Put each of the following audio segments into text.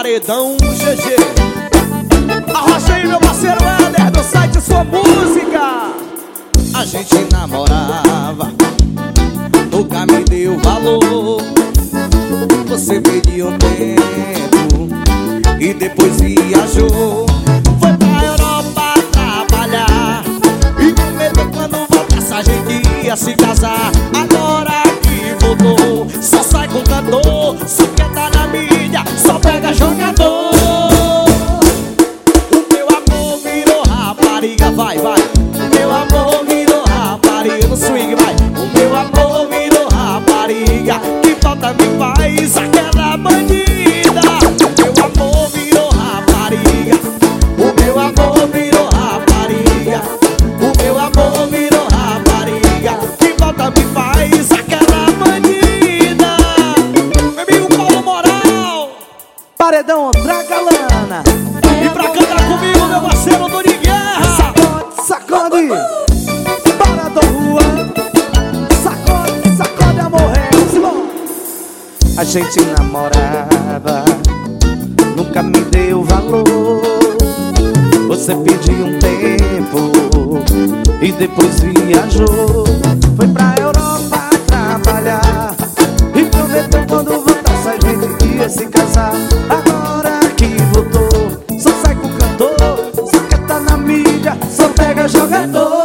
Paredão GG. Arrocha aí, meu parceiro Éder, do site Sua Música. A gente namorava, nunca me deu valor. Você veio um tempo e depois viajou. Foi pra Europa trabalhar e prometeu quando voltasse a gente ia se casar. Agora que voltou, só sai com cantor, só quer tá na mídia, só pega jogador. O meu amor virou rapariga, vai, vai. O meu amor virou rapariga, no swing, vai. O meu amor virou rapariga, que falta me faz aquela bandida. O meu amor virou rapariga, o meu amor virou rapariga, o meu amor virou rapariga, que falta me faz aquela bandida. Meu amigo Paulo Moral, Paredão, traga lana. e pra cantar comigo, meu parceiro Doni Guerra. Sacode, sacode. Paredão Juan. Sacode, sacode, amor. A gente namorava, nunca me deu valor. Você pediu um tempo e depois viajou. Foi pra Europa trabalhar e prometeu quando voltasse a gente ia se casar. Agora que voltou, só sai com cantor, só quer tá na mídia, só pega jogador.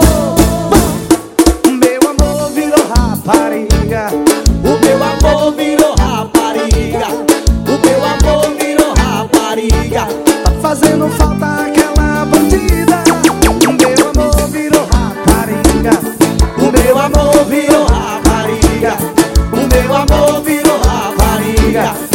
Meu amor virou rapariga, O meu amor virou rapariga, o meu amor virou rapariga. tá fazendo falta aquela bandida. Meu amor virou rapariga, O meu amor virou rapariga, o meu amor virou rapariga.